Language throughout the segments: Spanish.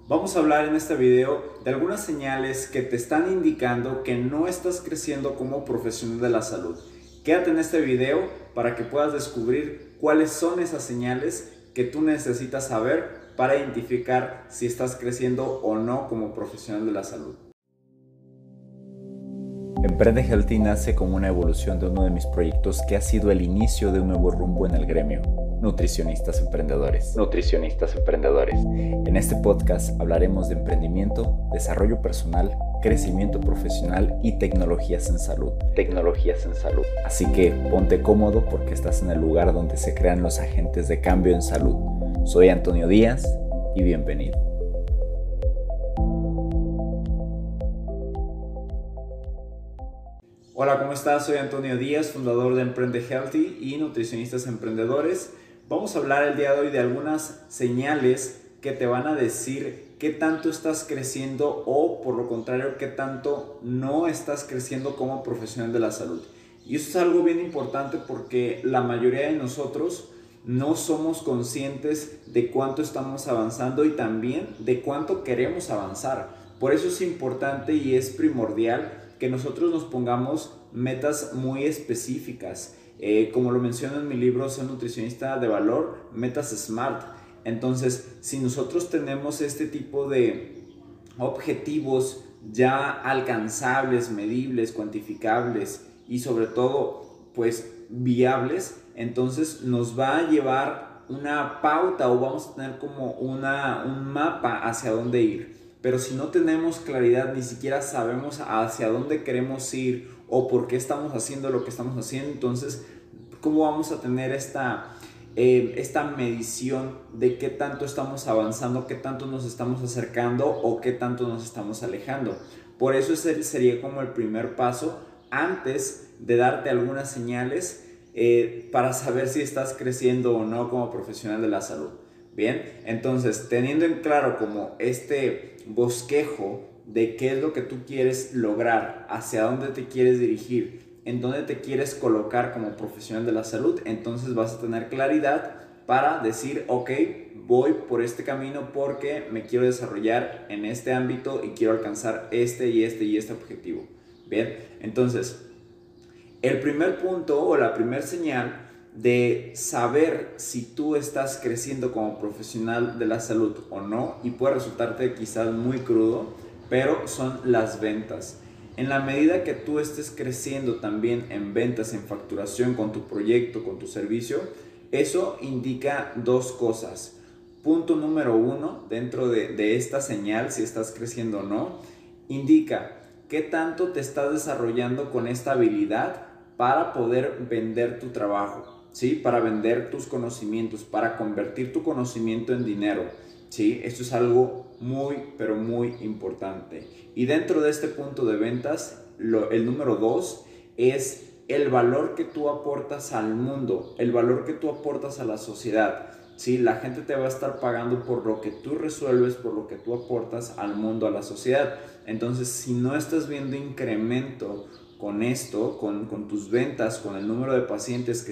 Vamos a hablar en este video de algunas señales que te están indicando que no estás creciendo como profesional de la salud. Quédate en este video para que puedas descubrir cuáles son esas señales que tú necesitas saber para identificar si estás creciendo o no como profesional de la salud. Emprende Healthy nace como una evolución de uno de mis proyectos que ha sido el inicio de un nuevo rumbo en el gremio. Nutricionistas Emprendedores. Nutricionistas Emprendedores. En este podcast hablaremos de emprendimiento, desarrollo personal, crecimiento profesional y tecnologías en salud. Tecnologías en salud. Así que ponte cómodo porque estás en el lugar donde se crean los agentes de cambio en salud. Soy Antonio Díaz y bienvenido. Hola, ¿cómo estás? Soy Antonio Díaz, fundador de Emprende Healthy y Nutricionistas Emprendedores. Vamos a hablar el día de hoy de algunas señales que te van a decir qué tanto estás creciendo o, por lo contrario, qué tanto no estás creciendo como profesional de la salud. Y eso es algo bien importante porque la mayoría de nosotros no somos conscientes de cuánto estamos avanzando y también de cuánto queremos avanzar. Por eso es importante y es primordial que nosotros nos pongamos metas muy específicas. Como lo menciono en mi libro Soy Nutricionista de Valor, metas SMART. Entonces, si nosotros tenemos este tipo de objetivos ya alcanzables, medibles, cuantificables y sobre todo, pues viables, entonces nos va a llevar una pauta o vamos a tener como un mapa hacia dónde ir. Pero si no tenemos claridad, ni siquiera sabemos hacia dónde queremos ir o por qué estamos haciendo lo que estamos haciendo, entonces, ¿cómo vamos a tener esta medición de qué tanto estamos avanzando, qué tanto nos estamos acercando o qué tanto nos estamos alejando? Por eso ese sería como el primer paso antes de darte algunas señales para saber si estás creciendo o no como profesional de la salud. Bien, entonces teniendo en claro como este bosquejo de qué es lo que tú quieres lograr, hacia dónde te quieres dirigir, en dónde te quieres colocar como profesional de la salud, entonces vas a tener claridad para decir, ok, voy por este camino porque me quiero desarrollar en este ámbito y quiero alcanzar este y este y este objetivo. Bien, entonces el primer punto o la primera señal de saber si tú estás creciendo como profesional de la salud o no, y puede resultarte quizás muy crudo, pero son las ventas. En la medida que tú estés creciendo también en ventas, en facturación con tu proyecto, con tu servicio, eso indica dos cosas. Punto número uno, dentro de esta señal, si estás creciendo o no, indica qué tanto te estás desarrollando con esta habilidad para poder vender tu trabajo, ¿sí? Para vender tus conocimientos, para convertir tu conocimiento en dinero, ¿sí? Esto es algo muy, pero muy importante. Y dentro de este punto de ventas, el número 2 es el valor que tú aportas al mundo, el valor que tú aportas a la sociedad. Sí, la gente te va a estar pagando por lo que tú resuelves, por lo que tú aportas al mundo, a la sociedad. Entonces, si no estás viendo incremento con esto, con tus ventas, con el número de pacientes que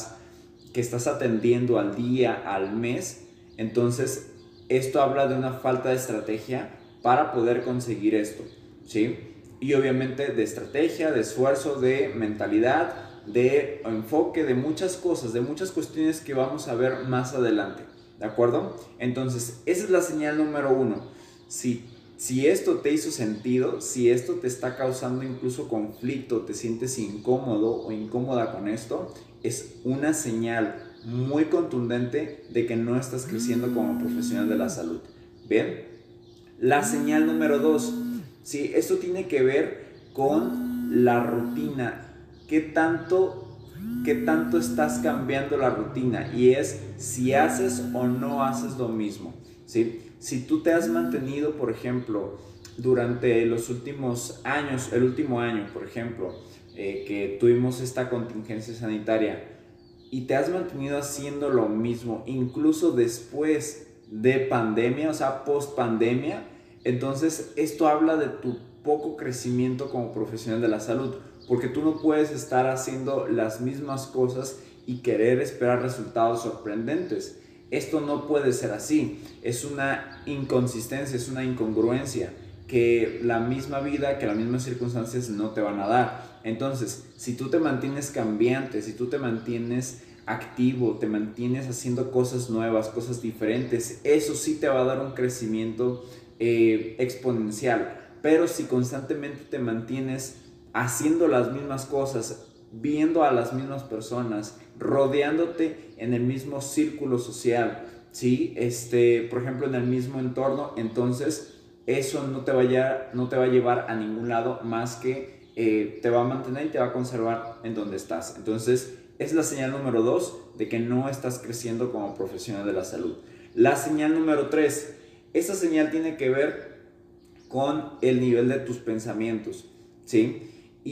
estás atendiendo al día, al mes, entonces esto habla de una falta de estrategia para poder conseguir esto, ¿sí? Y obviamente de estrategia, de esfuerzo, de mentalidad, de enfoque, de muchas cosas, de muchas cuestiones que vamos a ver más adelante, ¿de acuerdo? Entonces, esa es la señal número uno. Si esto te hizo sentido, si esto te está causando incluso conflicto, te sientes incómodo o incómoda con esto, es una señal muy contundente de que no estás creciendo como profesional de la salud. Bien, la señal número 2, ¿sí? Esto tiene que ver con la rutina. ¿Qué tanto estás cambiando la rutina? Y es si haces o no haces lo mismo, ¿sí? Si tú te has mantenido, por ejemplo, durante los últimos años, el último año, por ejemplo, que tuvimos esta contingencia sanitaria y te has mantenido haciendo lo mismo, incluso después de pandemia, o sea, post pandemia, entonces esto habla de tu poco crecimiento como profesional de la salud, porque tú no puedes estar haciendo las mismas cosas y querer esperar resultados sorprendentes. Esto no puede ser así, es una inconsistencia, es una incongruencia que la misma vida, que las mismas circunstancias no te van a dar. Entonces, si tú te mantienes cambiante, si tú te mantienes activo, te mantienes haciendo cosas nuevas, cosas diferentes, eso sí te va a dar un crecimiento exponencial. Pero si constantemente te mantienes haciendo las mismas cosas, viendo a las mismas personas, rodeándote en el mismo círculo social, ¿sí? Por ejemplo, en el mismo entorno, entonces eso no te va a llevar a ningún lado más que te va a mantener y te va a conservar en donde estás. Entonces, es la señal número 2 de que no estás creciendo como profesional de la salud. La señal número 3, esa señal tiene que ver con el nivel de tus pensamientos, ¿sí?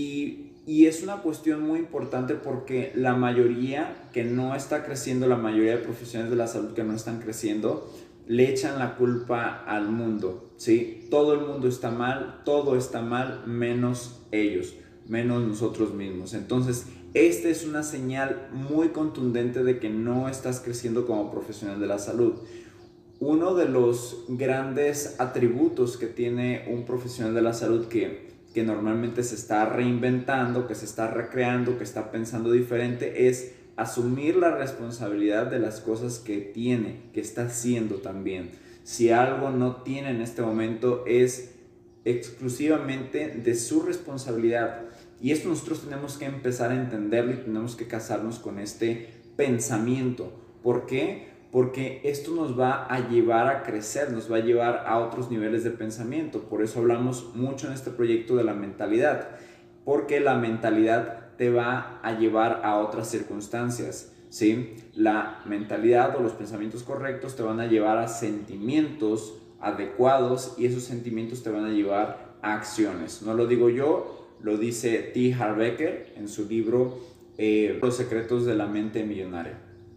Y es una cuestión muy importante porque la mayoría que no está creciendo, la mayoría de profesionales de la salud que no están creciendo, le echan la culpa al mundo, ¿sí? Todo el mundo está mal, todo está mal, menos ellos, menos nosotros mismos. Entonces, esta es una señal muy contundente de que no estás creciendo como profesional de la salud. Uno de los grandes atributos que tiene un profesional de la salud que normalmente se está reinventando, que se está recreando, que está pensando diferente, es asumir la responsabilidad de las cosas que tiene, que está haciendo también. Si algo no tiene en este momento, es exclusivamente de su responsabilidad. Y esto nosotros tenemos que empezar a entenderlo y tenemos que casarnos con este pensamiento. ¿Por qué? Porque esto nos va a llevar a crecer, nos va a llevar a otros niveles de pensamiento. Por eso hablamos mucho en este proyecto de la mentalidad, porque la mentalidad te va a llevar a otras circunstancias, ¿sí? La mentalidad o los pensamientos correctos te van a llevar a sentimientos adecuados y esos sentimientos te van a llevar a acciones. No lo digo yo, lo dice T. Harv Eker en su libro Los secretos de la mente millonaria.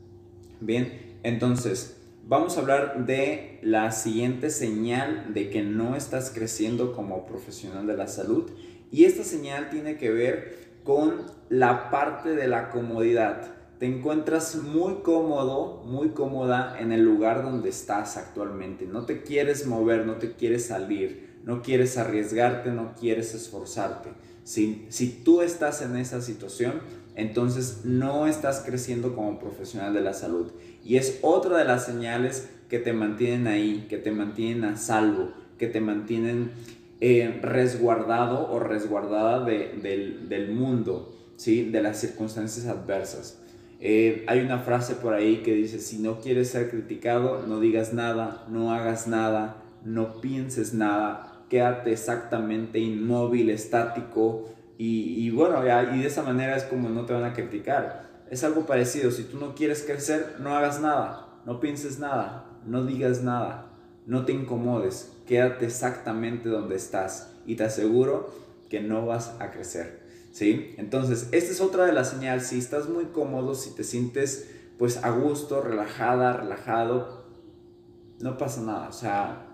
Bien. Entonces, vamos a hablar de la siguiente señal de que no estás creciendo como profesional de la salud. Y esta señal tiene que ver con la parte de la comodidad. Te encuentras muy cómodo, muy cómoda en el lugar donde estás actualmente. No te quieres mover, no te quieres salir, no quieres arriesgarte, no quieres esforzarte. Si tú estás en esa situación, entonces no estás creciendo como profesional de la salud. Y es otra de las señales que te mantienen ahí, que te mantienen a salvo, que te mantienen resguardado o resguardada del mundo, ¿sí? De las circunstancias adversas. Hay una frase por ahí que dice: si no quieres ser criticado, no digas nada, no hagas nada, no pienses nada, quédate exactamente inmóvil, estático, y bueno, y de esa manera es como no te van a criticar. Es algo parecido. Si tú no quieres crecer, no hagas nada, no pienses nada, no digas nada, no te incomodes, quédate exactamente donde estás y te aseguro que no vas a crecer, ¿sí? Entonces, esta es otra de las señales. Si estás muy cómodo, si te sientes pues a gusto, relajada, relajado, no pasa nada. O sea,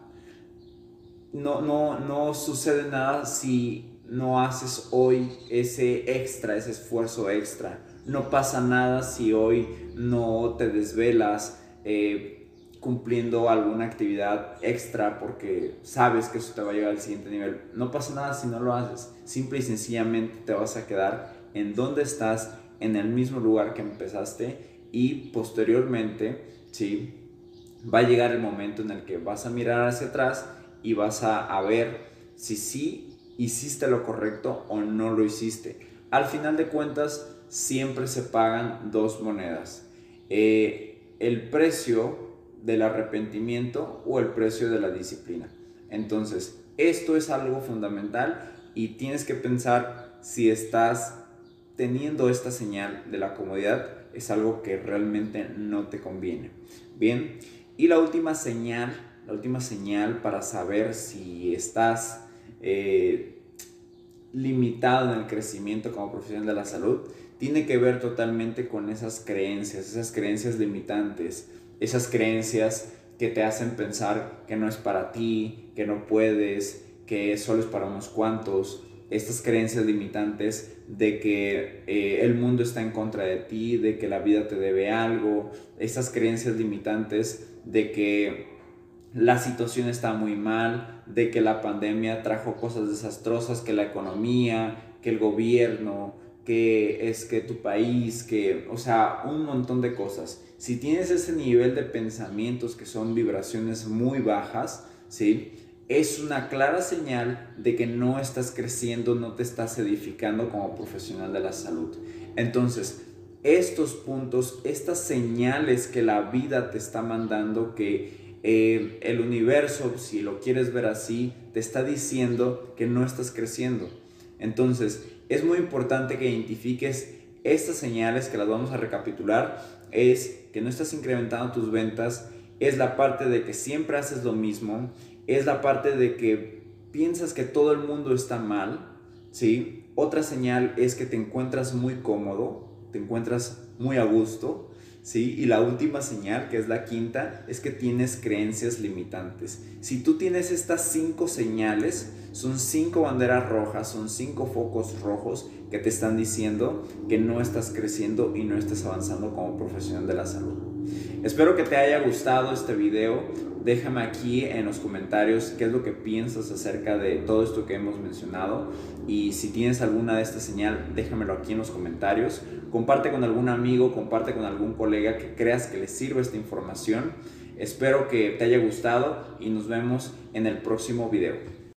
no sucede nada si no haces hoy ese extra, ese esfuerzo extra. No pasa nada si hoy no te desvelas cumpliendo alguna actividad extra porque sabes que eso te va a llevar al siguiente nivel. No pasa nada si no lo haces. Simple y sencillamente te vas a quedar en donde estás, en el mismo lugar que empezaste, y posteriormente, ¿sí?, va a llegar el momento en el que vas a mirar hacia atrás y vas a ver si sí hiciste lo correcto o no lo hiciste. Al final de cuentas, siempre se pagan dos monedas. El precio del arrepentimiento o el precio de la disciplina. Entonces, esto es algo fundamental y tienes que pensar si estás teniendo esta señal de la comodidad. Es algo que realmente no te conviene. Bien, y la última señal para saber si estás limitado en el crecimiento como profesional de la salud tiene que ver totalmente con esas creencias limitantes, esas creencias que te hacen pensar que no es para ti, que no puedes, que solo es para unos cuantos, estas creencias limitantes de que el mundo está en contra de ti, de que la vida te debe algo, estas creencias limitantes de que la situación está muy mal, de que la pandemia trajo cosas desastrosas, que la economía, que el gobierno, que tu país, o sea, un montón de cosas. Si tienes ese nivel de pensamientos que son vibraciones muy bajas, ¿sí?, es una clara señal de que no estás creciendo, no te estás edificando como profesional de la salud. Entonces, estos puntos, estas señales que la vida te está mandando, que el universo, si lo quieres ver así, te está diciendo que no estás creciendo. Entonces, es muy importante que identifiques estas señales, que las vamos a recapitular. Es que no estás incrementando tus ventas, es la parte de que siempre haces lo mismo, es la parte de que piensas que todo el mundo está mal, ¿sí? Otra señal es que te encuentras muy cómodo, te encuentras muy a gusto, ¿sí? Y la última señal, que es la quinta, es que tienes creencias limitantes. Si tú tienes estas 5 señales, son 5 banderas rojas, son 5 focos rojos que te están diciendo que no estás creciendo y no estás avanzando como profesional de la salud. Espero que te haya gustado este video. Déjame aquí en los comentarios qué es lo que piensas acerca de todo esto que hemos mencionado, y si tienes alguna de estas señales, déjamelo aquí en los comentarios. Comparte con algún amigo, comparte con algún colega que creas que le sirva esta información. Espero que te haya gustado y nos vemos en el próximo video.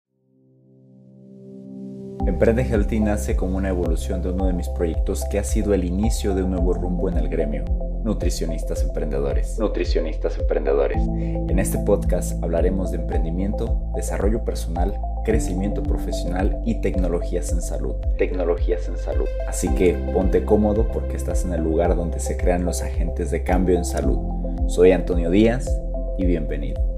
Emprende Healthy nace como una evolución de uno de mis proyectos que ha sido el inicio de un nuevo rumbo en el gremio. Nutricionistas emprendedores. Nutricionistas emprendedores. En este podcast hablaremos de emprendimiento, desarrollo personal, crecimiento profesional y tecnologías en salud. Tecnologías en salud. Así que ponte cómodo porque estás en el lugar donde se crean los agentes de cambio en salud. Soy Antonio Díaz y bienvenido.